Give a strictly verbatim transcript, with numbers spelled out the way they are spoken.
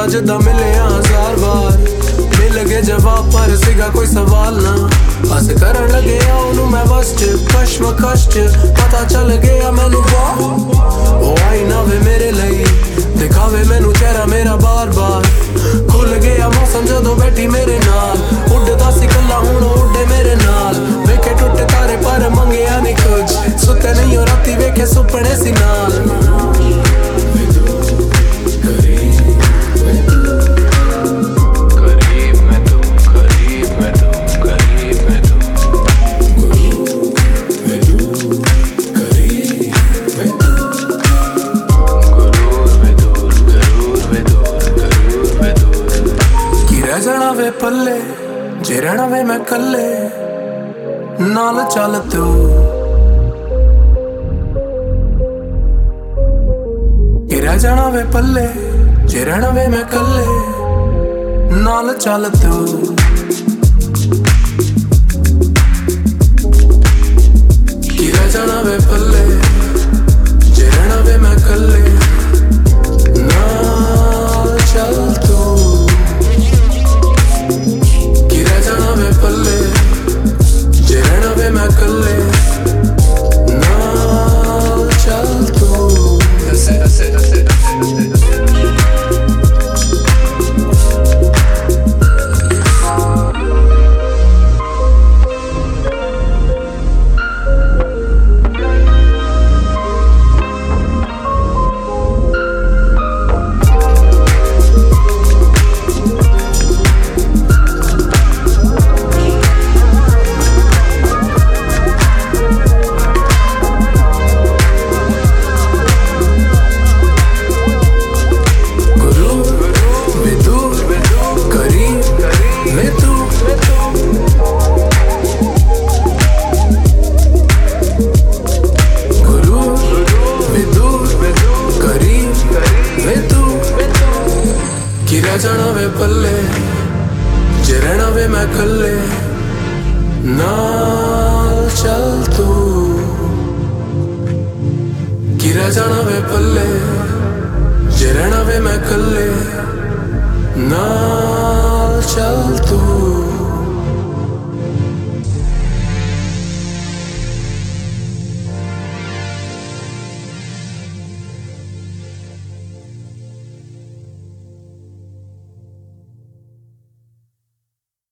लगदा जिद्दां मिले हजार बार। मिल गए जवाब पर सीगा कोई सवाल ना। बस करन लगे ओनू मैं वस्ट कश्म कष्ट पता चल गया मैनू ओ आई ना वे मेरे लई दिखावे मैनू चेहरा मेरा बार बार। खुल गया मौसम जदों बैठी मेरे नाल उड़दा सी कल्ला हुण उड़े मेरे नाल। वेखे टुटे तारे पर मंगया नहीं कुछ सुते नहीं हो राती वेखे सुपने सी नाल। रहना वे पल्ले जे रहना वे मैं कल्ले नाल चल तू। कि रह जाना वे पल्ले जे रहना वे मैं कल्ले नाल चल तू। कि रह जाना वे पल्ले जे रहना वे मैं कल्ले नाल चल तू। मैं कल्ले नाल चल तू। That's it, that's it, that's it, that's it, that's it. कि रह जाना वे पल्ले जे रहना वे मैं कल्ले नाल चल तू। कि रह जाना वे पल्ले जे रहना वे मैं कल्ले नाल चल तू।